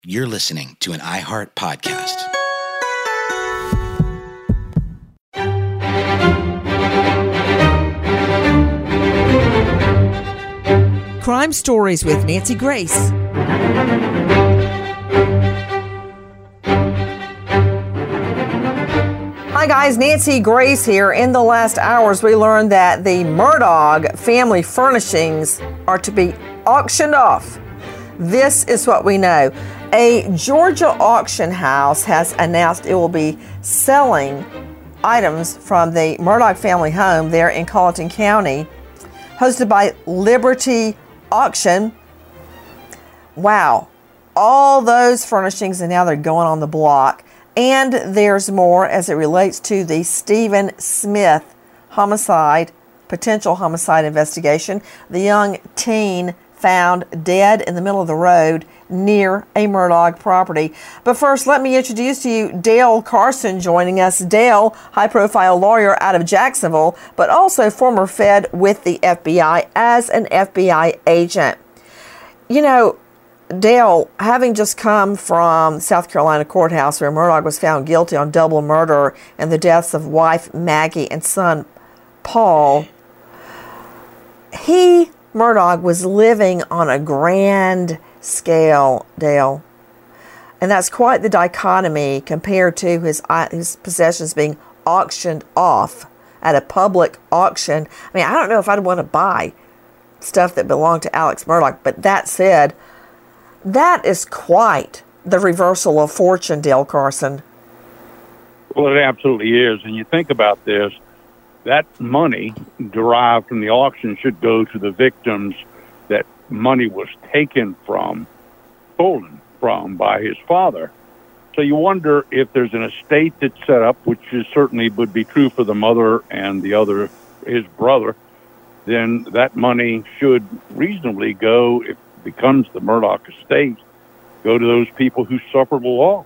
You're listening to an iHeart podcast. Crime Stories with Nancy Grace. Hi guys, Nancy Grace here. In the last hours, we learned that the Murdaugh family furnishings are to be auctioned off. This is what we know. A Georgia auction house has announced it will be selling items from the Murdaugh family home there in Colleton County, hosted by Liberty Auction. Wow. All those furnishings, and now they're going on the block. And there's more as it relates to the Stephen Smith potential homicide investigation. The young teen found dead in the middle of the road near a Murdaugh property. But first, let me introduce to you Dale Carson joining us. Dale, high-profile lawyer out of Jacksonville, but also former Fed with the FBI as an FBI agent. You know, Dale, having just come from South Carolina courthouse where Murdaugh was found guilty on double murder and the deaths of wife Maggie and son Paul, Murdaugh was living on a grand scale, Dale. And that's quite the dichotomy compared to his possessions being auctioned off at a public auction. I mean, I don't know if I'd want to buy stuff that belonged to Alex Murdaugh, but that said, that is quite the reversal of fortune, Dale Carson. Well, it absolutely is. And you think about this, that money derived from the auction should go to the victims that money was stolen from by his father. So you wonder if there's an estate that's set up, which is certainly would be true for the mother and his brother, then that money should reasonably go, if it becomes the Murdaugh estate, go to those people who suffered a loss.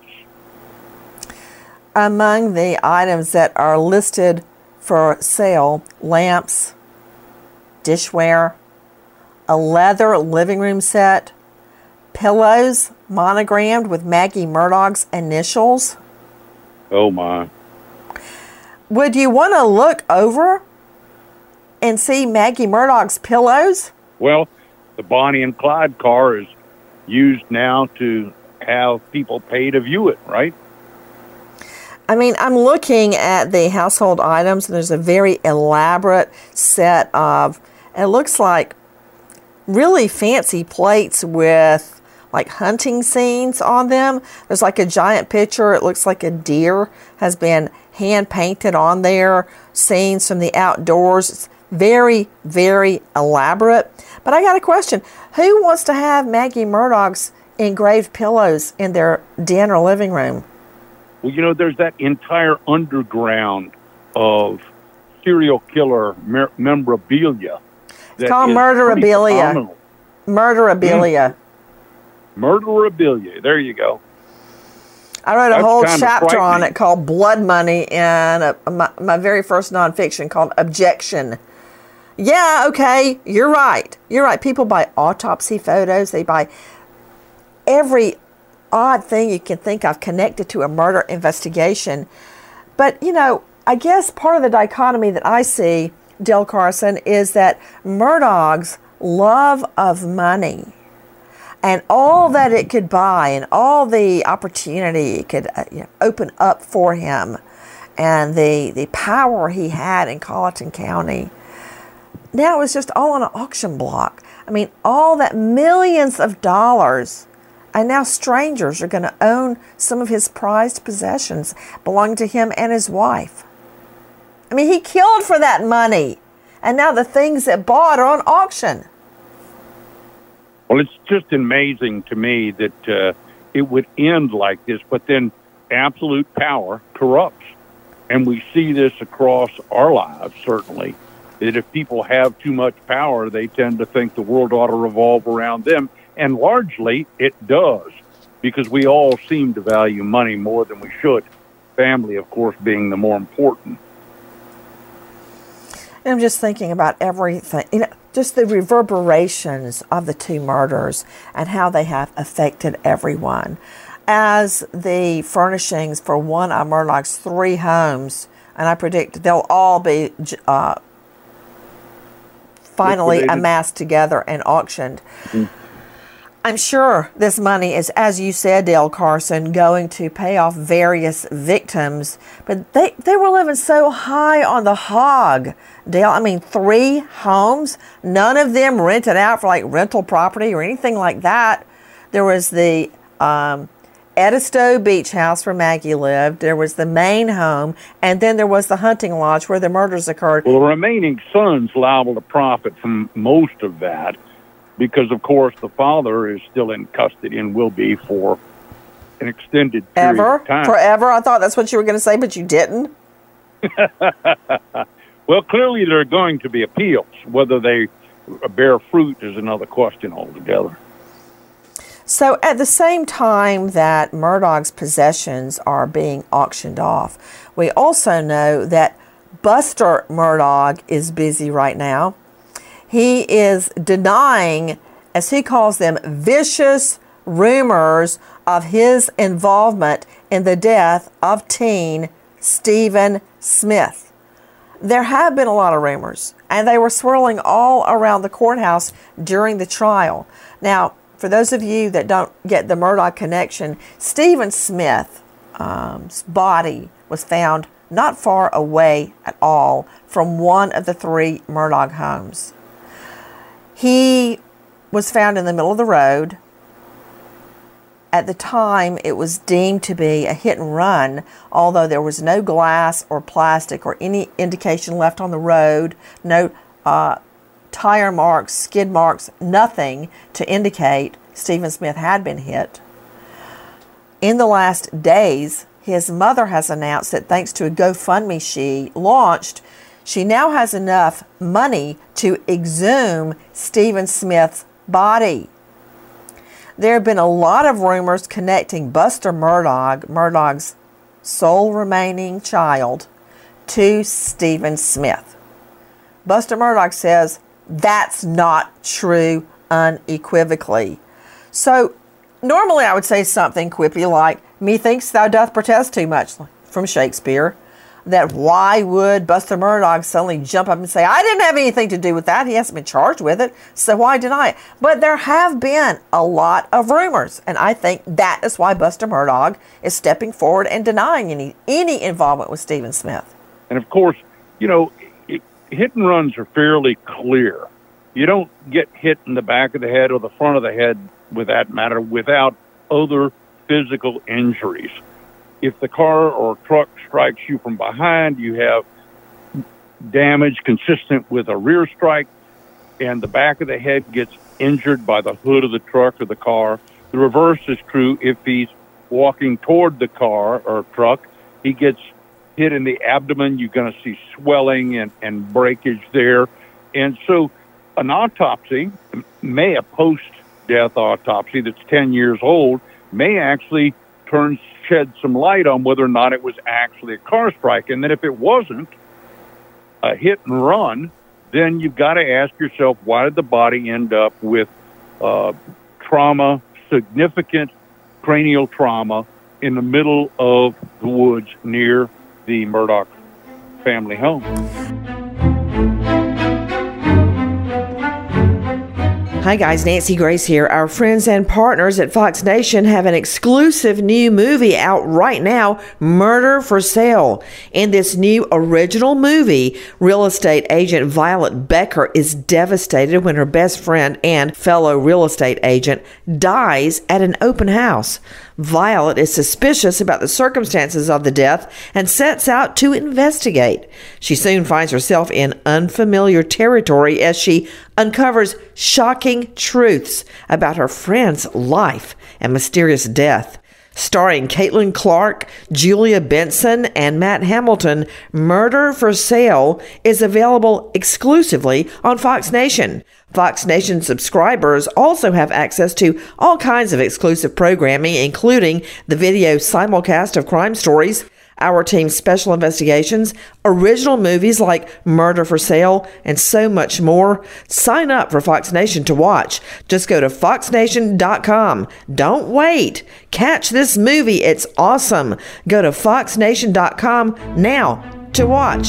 Among the items that are listed for sale, lamps, dishware, a leather living room set, pillows monogrammed with Maggie Murdaugh's initials. Oh, my. Would you want to look over and see Maggie Murdaugh's pillows? Well, the Bonnie and Clyde car is used now to have people pay to view it, right? I mean, I'm looking at the household items, and there's a very elaborate set of, it looks like really fancy plates with like hunting scenes on them. There's like a giant picture. It looks like a deer has been hand painted on there. Scenes from the outdoors. It's very, very elaborate. But I got a question. Who wants to have Maggie Murdaugh's engraved pillows in their den or living room? Well, you know, there's that entire underground of serial killer memorabilia. It's called murderabilia. Murderabilia. Murderabilia. There you go. I wrote a whole chapter on it called Blood Money in my very first nonfiction called Objection. Yeah, okay, you're right. You're right. People buy autopsy photos. They buy every odd thing you can think of connected to a murder investigation. But, you know, I guess part of the dichotomy that I see, Dale Carson, is that Murdaugh's love of money and all that it could buy and all the opportunity it could open up for him and the power he had in Colleton County. Now it's just all on an auction block. I mean, all that millions of dollars, and now strangers are going to own some of his prized possessions belonging to him and his wife. I mean, he killed for that money, and now the things that bought are on auction. Well, it's just amazing to me that it would end like this, but then absolute power corrupts. And we see this across our lives, certainly, that if people have too much power, they tend to think the world ought to revolve around them. And largely it does, because we all seem to value money more than we should. Family, of course, being the more important. I'm just thinking about everything. You know, just the reverberations of the two murders and how they have affected everyone. As the furnishings for one of Murdaugh's 3 homes, and I predict they'll all be finally amassed together and auctioned. Mm-hmm. I'm sure this money is, as you said, Dale Carson, going to pay off various victims, but they were living so high on the hog, Dale. I mean, 3 homes, none of them rented out for like rental property or anything like that. There was the Edisto Beach House where Maggie lived. There was the main home, and then there was the hunting lodge where the murders occurred. Well, the remaining son's liable to profit from most of that, because, of course, the father is still in custody and will be for an extended period of time. Forever? I thought that's what you were going to say, but you didn't. Well, clearly there are going to be appeals. Whether they bear fruit is another question altogether. So at the same time that Murdaugh's possessions are being auctioned off, we also know that Buster Murdaugh is busy right now. He is denying, as he calls them, vicious rumors of his involvement in the death of teen Stephen Smith. There have been a lot of rumors, and they were swirling all around the courthouse during the trial. Now, for those of you that don't get the Murdaugh connection, Stephen Smith's body was found not far away at all from one of the 3 Murdaugh homes. He was found in the middle of the road. At the time, it was deemed to be a hit and run, although there was no glass or plastic or any indication left on the road, no tire marks, skid marks, nothing to indicate Stephen Smith had been hit. In the last days, his mother has announced that thanks to a GoFundMe she launched, she now has enough money to exhume Stephen Smith's body. There have been a lot of rumors connecting Buster Murdaugh, Murdaugh's sole remaining child, to Stephen Smith. Buster Murdaugh says that's not true unequivocally. So normally I would say something quippy like, "Methinks thou doth protest too much," from Shakespeare. That why would Buster Murdaugh suddenly jump up and say, "I didn't have anything to do with that. He hasn't been charged with it, so why deny it?" But there have been a lot of rumors, and I think that is why Buster Murdaugh is stepping forward and denying any involvement with Stephen Smith. And of course, you know, hit and runs are fairly clear. You don't get hit in the back of the head or the front of the head, with that matter, without other physical injuries. If the car or truck strikes you from behind, you have damage consistent with a rear strike, and the back of the head gets injured by the hood of the truck or the car. The reverse is true. If he's walking toward the car or truck, he gets hit in the abdomen. You're going to see swelling and breakage there. And so an autopsy, a post-death autopsy that's 10 years old, may actually shed some light on whether or not it was actually a car strike. And then if it wasn't a hit and run, then you've got to ask yourself, why did the body end up with trauma, significant cranial trauma, in the middle of the woods near the Murdaugh family home? Hi guys, Nancy Grace here. Our friends and partners at Fox Nation have an exclusive new movie out right now, Murder for Sale. In this new original movie, real estate agent Violet Becker is devastated when her best friend and fellow real estate agent dies at an open house. Violet is suspicious about the circumstances of the death and sets out to investigate. She soon finds herself in unfamiliar territory as she uncovers shocking truths about her friend's life and mysterious death. Starring Caitlin Clark, Julia Benson, and Matt Hamilton, Murder for Sale is available exclusively on Fox Nation. Fox Nation subscribers also have access to all kinds of exclusive programming, including the video simulcast of crime stories, our team's special investigations, original movies like Murder for Sale, and so much more. Sign up for Fox Nation to watch. Just go to foxnation.com. Don't wait. Catch this movie. It's awesome. Go to foxnation.com now to watch.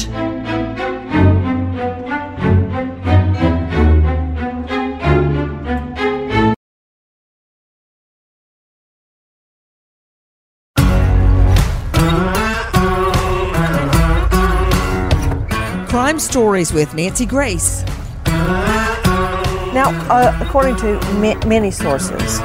Crime Stories with Nancy Grace. Now, according to many sources,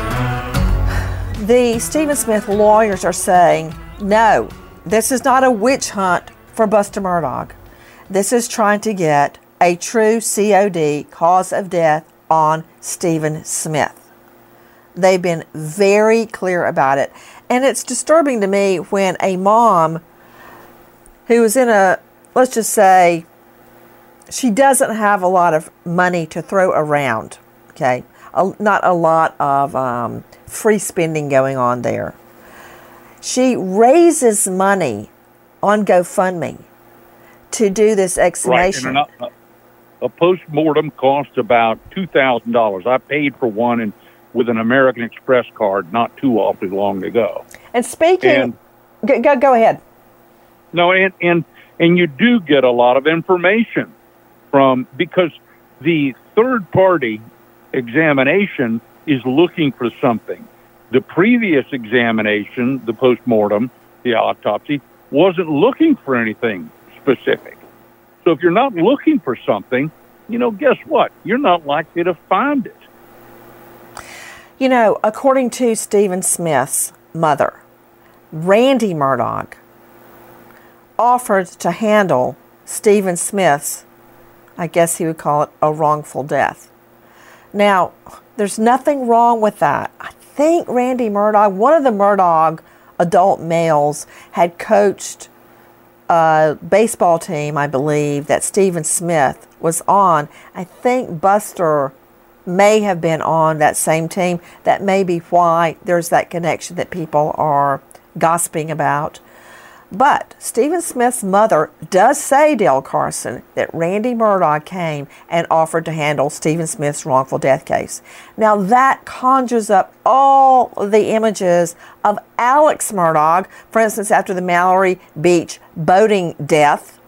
the Stephen Smith lawyers are saying, no, this is not a witch hunt for Buster Murdaugh. This is trying to get a true COD, cause of death, on Stephen Smith. They've been very clear about it. And it's disturbing to me when a mom who is in a, let's just say, she doesn't have a lot of money to throw around, okay? Not a lot of free spending going on there. She raises money on GoFundMe to do this exhumation. Right. And a post-mortem costs about $2,000. I paid for one with an American Express card not too awfully long ago. And speaking... Go ahead. No, and you do get a lot of information because the third-party examination is looking for something. The previous examination, the postmortem, the autopsy, wasn't looking for anything specific. So if you're not looking for something, guess what? You're not likely to find it. According to Stephen Smith's mother, Randy Murdaugh offered to handle Stephen Smith's, I guess he would call it, a wrongful death. Now, there's nothing wrong with that. I think Randy Murdaugh, one of the Murdaugh adult males, had coached a baseball team, I believe, that Stephen Smith was on. I think Buster may have been on that same team. That may be why there's that connection that people are gossiping about. But Stephen Smith's mother does say, Dale Carson, that Randy Murdaugh came and offered to handle Stephen Smith's wrongful death case. Now that conjures up all the images of Alex Murdaugh, for instance, after the Mallory Beach boating death.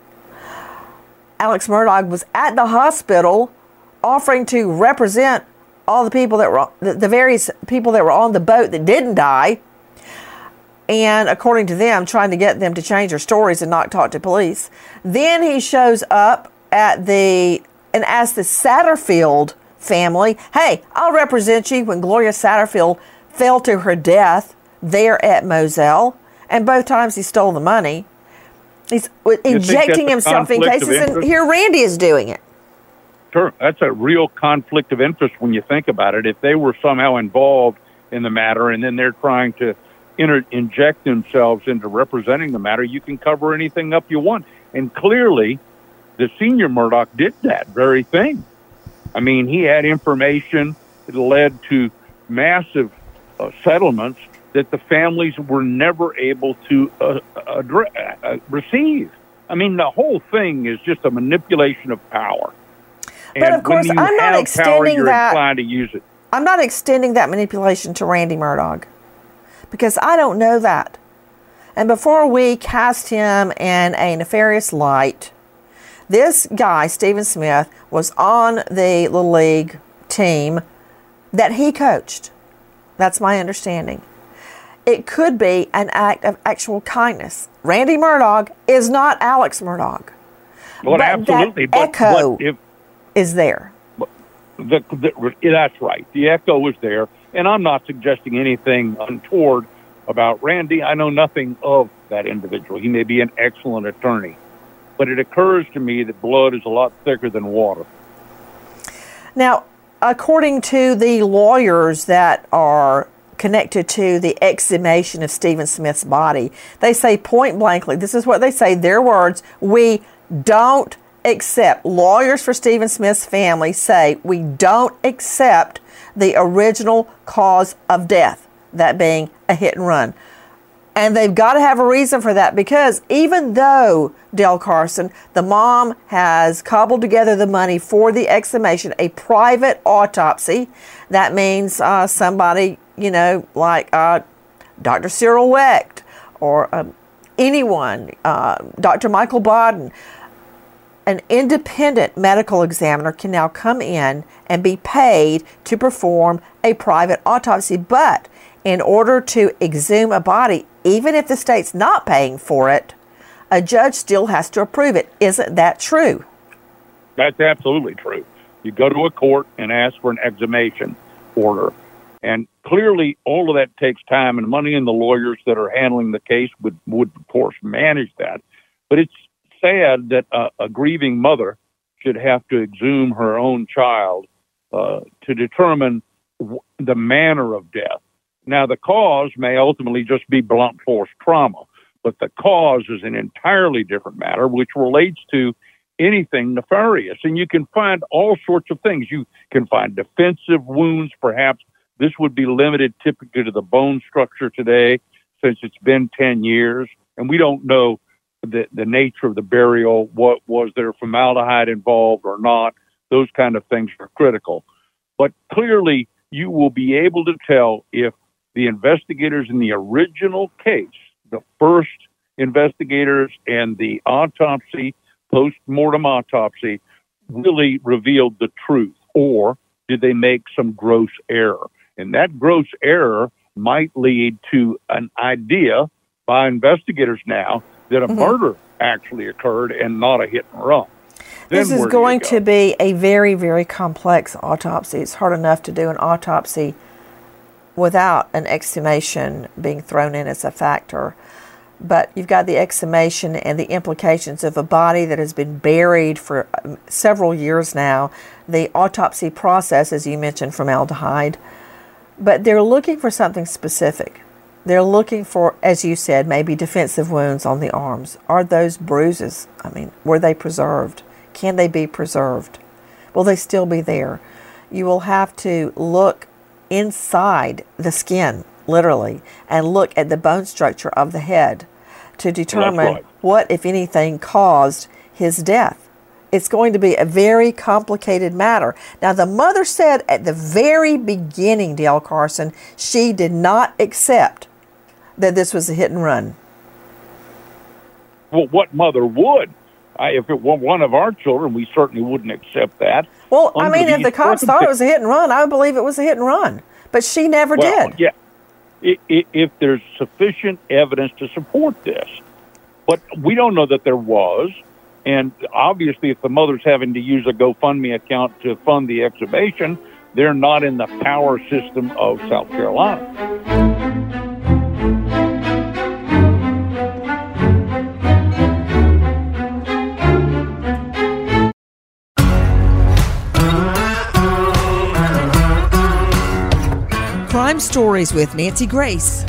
Alex Murdaugh was at the hospital offering to represent all the people that were, the various people that were on the boat that didn't die. And according to them, trying to get them to change their stories and not talk to police. Then he shows up and asks the Satterfield family, hey, I'll represent you, when Gloria Satterfield fell to her death there at Moselle. And both times he stole the money. He's injecting himself in cases, and here Randy is doing it. Sure, that's a real conflict of interest when you think about it. If they were somehow involved in the matter and then they're trying to inject themselves into representing the matter, you can cover anything up you want. And clearly, the senior Murdaugh did that very thing. I mean, he had information that led to massive settlements that the families were never able to receive. I mean, the whole thing is just a manipulation of power. But and of course, when you I'm not have extending power, you're that. inclined to use it. I'm not extending that manipulation to Randy Murdaugh, because I don't know that. And before we cast him in a nefarious light, this guy, Stephen Smith, was on the Little League team that he coached. That's my understanding. It could be an act of actual kindness. Randy Murdaugh is not Alex Murdaugh. Well, but absolutely. That echo is there. That's right. The echo was there. And I'm not suggesting anything untoward about Randy. I know nothing of that individual. He may be an excellent attorney. But it occurs to me that blood is a lot thicker than water. Now, according to the lawyers that are connected to the exhumation of Stephen Smith's body, they say point blankly, this is what they say, their words, we don't accept, lawyers for Stephen Smith's family say, we don't accept the original cause of death, that being a hit and run. And they've got to have a reason for that, because even though, Del Carson, the mom has cobbled together the money for the exhumation, a private autopsy, that means somebody, like Dr. Cyril Wecht or anyone, Dr. Michael Baden, an independent medical examiner can now come in and be paid to perform a private autopsy. But in order to exhume a body, even if the state's not paying for it, a judge still has to approve it. Isn't that true? That's absolutely true. You go to a court and ask for an exhumation order. And clearly, all of that takes time and money, and the lawyers that are handling the case would of course, manage that. But it's sad that a grieving mother should have to exhume her own child to determine the manner of death. Now, the cause may ultimately just be blunt force trauma, but the cause is an entirely different matter, which relates to anything nefarious. And you can find all sorts of things. You can find defensive wounds, perhaps. This would be limited typically to the bone structure today, since it's been 10 years, and we don't know the nature of the burial. What was there formaldehyde involved or not? Those kind of things are critical. But clearly, you will be able to tell if the investigators in the original case, the first investigators and the autopsy, post-mortem autopsy, really revealed the truth, or did they make some gross error? And that gross error might lead to an idea by investigators now that a murder actually occurred and not a hit and run. This is going to be a very, very complex autopsy. It's hard enough to do an autopsy without an exhumation being thrown in as a factor. But you've got the exhumation and the implications of a body that has been buried for several years now. The autopsy process, as you mentioned, formaldehyde. But they're looking for something specific. They're looking for, as you said, maybe defensive wounds on the arms. Are those bruises, were they preserved? Can they be preserved? Will they still be there? You will have to look inside the skin, literally, and look at the bone structure of the head to determine what, if anything, caused his death. It's going to be a very complicated matter. Now, the mother said at the very beginning, Del Carson, she did not accept that this was a hit and run. Well, what mother would? If it were one of our children, we certainly wouldn't accept that. Well, if the cops thought it was a hit and run, I would believe it was a hit and run. But she never did. Yeah. If there's sufficient evidence to support this. But we don't know that there was. And obviously, if the mother's having to use a GoFundMe account to fund the exhumation, they're not in the power system of South Carolina. Crime Stories with Nancy Grace.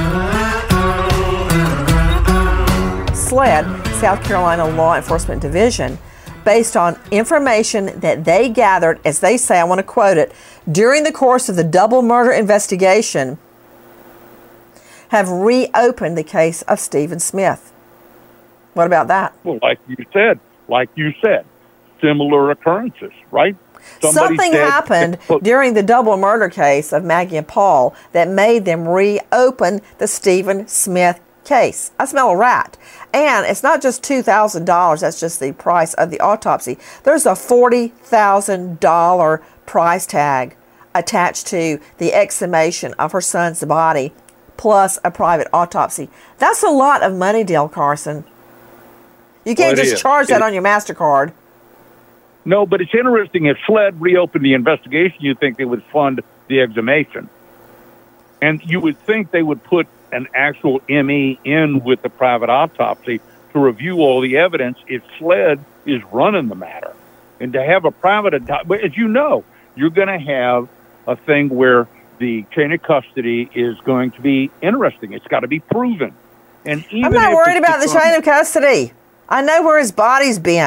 SLED, South Carolina Law Enforcement Division, based on information that they gathered, as they say, I want to quote it, during the course of the double murder investigation, have reopened the case of Stephen Smith. What about that? Well, like you said, similar occurrences, right? Something happened during the double murder case of Maggie and Paul that made them reopen the Stephen Smith case. I smell a rat. And it's not just $2,000. That's just the price of the autopsy. There's a $40,000 price tag attached to the exhumation of her son's body, plus a private autopsy. That's a lot of money, Del Carson. You can't just charge that on your MasterCard. No, but it's interesting. If SLED reopened the investigation, you'd think they would fund the exhumation. And you would think they would put an actual ME in with the private autopsy to review all the evidence if SLED is running the matter. And to have a private autopsy, as you know, you're going to have a thing where the chain of custody is going to be interesting. It's got to be proven. And even I'm not worried about the chain of custody. I know where his body's been.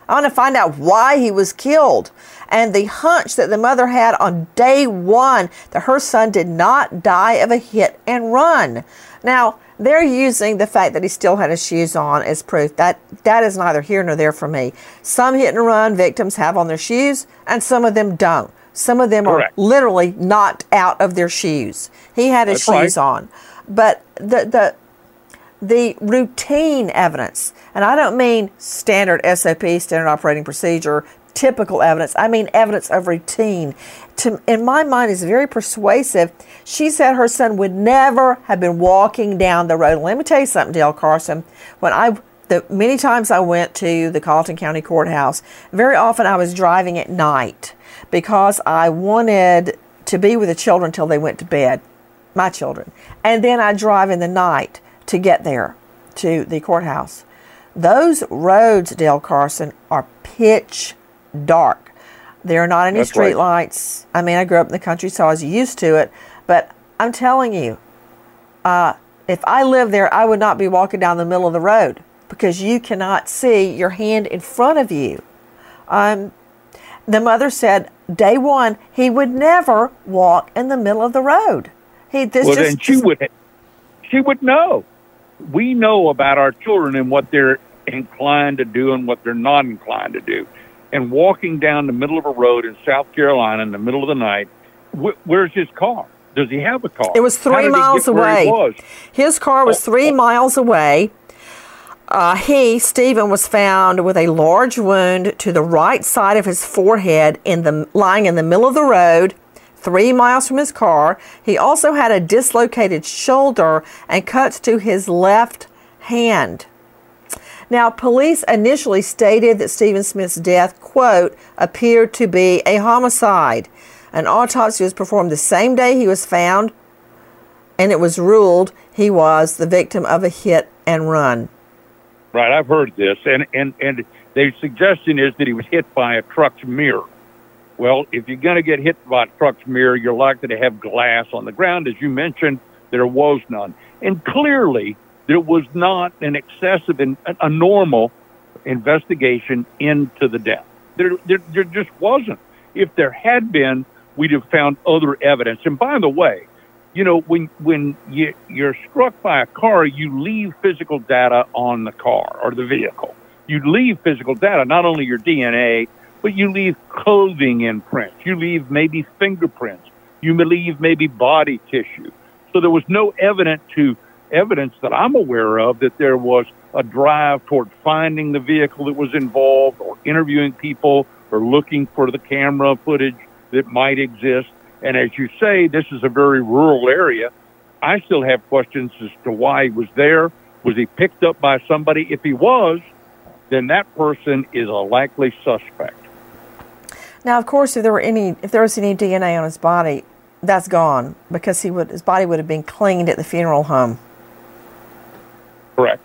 I want to find out why he was killed. And the hunch that the mother had on day one that her son did not die of a hit and run. Now, they're using the fact that he still had his shoes on as proof. That is neither here nor there for me. Some hit and run victims have on their shoes, and some of them don't. Some of them are literally knocked out of their shoes. He had his shoes on. But the routine evidence, and I don't mean standard SOP, standard operating procedure, typical evidence. I mean evidence of routine. In my mind, is very persuasive. She said her son would never have been walking down the road. Let me tell you something, Dale Carson. Many times I went to the Colleton County Courthouse, very often I was driving at night because I wanted to be with the children until they went to bed, my children. And then I drive in the night to get there to the courthouse. Those roads, Dale Carson, are pitch dark. There are not any street lights. I mean, I grew up in the country, so I was used to it. But I'm telling you, if I lived there, I would not be walking down the middle of the road because you cannot see your hand in front of you. The mother said, day one, he would never walk in the middle of the road. She would know. We know about our children and what they're inclined to do and what they're not inclined to do. And walking down the middle of a road in South Carolina in the middle of the night, where's his car? Does he have a car? It was 3 miles away. His car was 3 miles away. Stephen, was found with a large wound to the right side of his forehead lying in the middle of the road, 3 miles from his car. He also had a dislocated shoulder and cuts to his left hand. Now, police initially stated that Stephen Smith's death, quote, appeared to be a homicide. An autopsy was performed the same day he was found, and it was ruled he was the victim of a hit and run. Right, I've heard this, and the suggestion is that he was hit by a truck's mirror. Well, if you're going to get hit by a truck's mirror, you're likely to have glass on the ground. As you mentioned, there was none. And clearly, there was not an excessive and a normal investigation into the death. There just wasn't. If there had been, we'd have found other evidence. And by the way, you know, when you're struck by a car, you leave physical data on the car or the vehicle. You leave physical data, not only your DNA, but you leave clothing imprints. You leave maybe fingerprints. You leave maybe body tissue. So there was no evidence that I'm aware of that there was a drive toward finding the vehicle that was involved or interviewing people or looking for the camera footage that might exist. And as you say, this is a very rural area. I still have questions as to why he was there. Was he picked up by somebody? If he was, then that person is a likely suspect. Now, of course, if there was any DNA on his body, that's gone because his body would have been cleaned at the funeral home. Correct.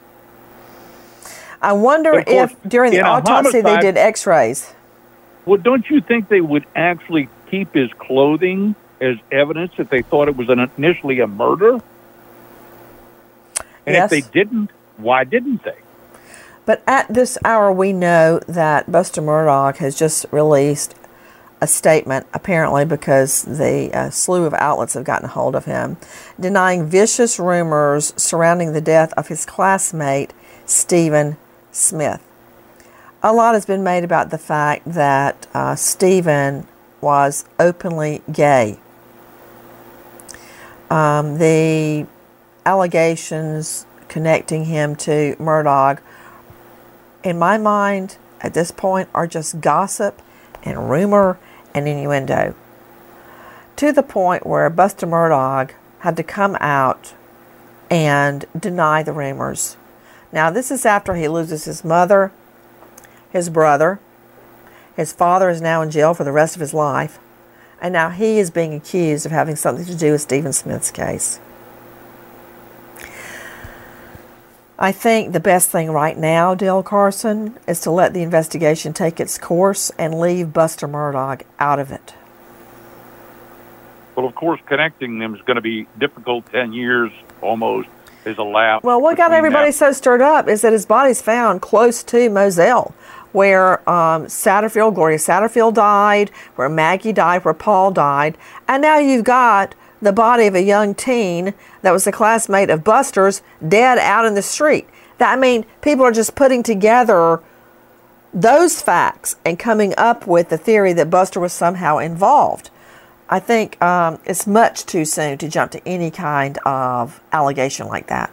I wonder if during the autopsy they did x-rays. Well, don't you think they would actually keep his clothing as evidence if they thought it was initially a murder? And if they didn't, why didn't they? But at this hour, we know that Buster Murdaugh has just released a statement, apparently because the slew of outlets have gotten a hold of him, denying vicious rumors surrounding the death of his classmate, Stephen Smith. A lot has been made about the fact that Stephen was openly gay. The allegations connecting him to Murdaugh, in my mind, at this point, are just gossip and rumor and innuendo, to the point where Buster Murdaugh had to come out and deny the rumors. Now, this is after he loses his mother, his brother. His father is now in jail for the rest of his life. And now he is being accused of having something to do with Stephen Smith's case. I think the best thing right now, Dale Carson, is to let the investigation take its course and leave Buster Murdaugh out of it. Well, of course, connecting them is going to be difficult. 10 years almost is elapsed. Well, what got everybody so stirred up is that his body's found close to Moselle. where Gloria Satterfield died, where Maggie died, where Paul died, and now you've got the body of a young teen that was a classmate of Buster's dead out in the street. People are just putting together those facts and coming up with the theory that Buster was somehow involved. I think it's much too soon to jump to any kind of allegation like that.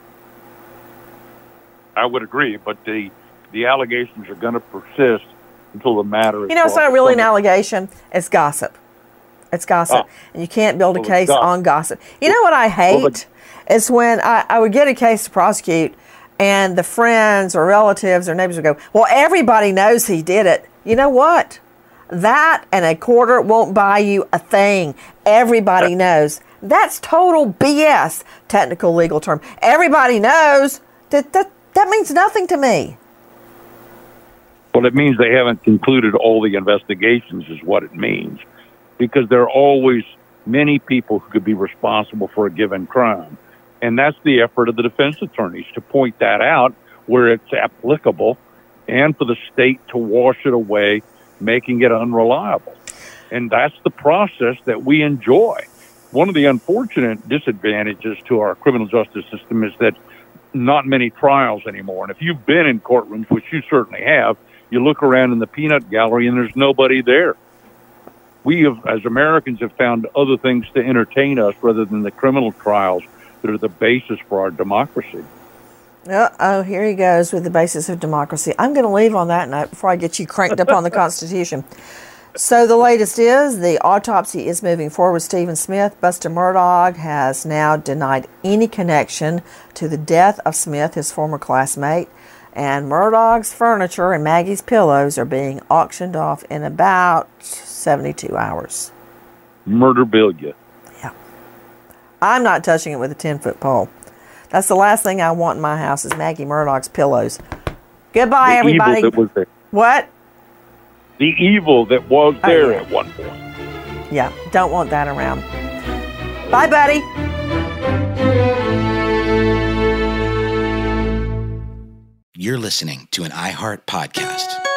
I would agree, but the allegations are going to persist until the matter is... It's not really an allegation. It's gossip. It's gossip. And you can't build a case on gossip. You know what I hate? Is when I would get a case to prosecute and the friends or relatives or neighbors would go, well, everybody knows he did it. You know what? That and a quarter won't buy you a thing. Everybody knows. That's total BS, technical legal term. Everybody knows. That means nothing to me. Well, it means they haven't concluded all the investigations is what it means. Because there are always many people who could be responsible for a given crime. And that's the effort of the defense attorneys, to point that out where it's applicable and for the state to wash it away, making it unreliable. And that's the process that we enjoy. One of the unfortunate disadvantages to our criminal justice system is that not many trials anymore. And if you've been in courtrooms, which you certainly have, you look around in the peanut gallery and there's nobody there. We have, as Americans, have found other things to entertain us rather than the criminal trials that are the basis for our democracy. Oh, here he goes with the basis of democracy. I'm going to leave on that note before I get you cranked up on the Constitution. So the latest is the autopsy is moving forward with Stephen Smith. Buster Murdaugh has now denied any connection to the death of Smith, his former classmate. And Murdaugh's furniture and Maggie's pillows are being auctioned off in about 72 hours. Murderabilia. Yeah. I'm not touching it with a 10-foot pole. That's the last thing I want in my house is Maggie Murdaugh's pillows. Goodbye, everybody. Evil that was there. What? The evil that was there at one point. Yeah, don't want that around. Bye, buddy. You're listening to an iHeart podcast.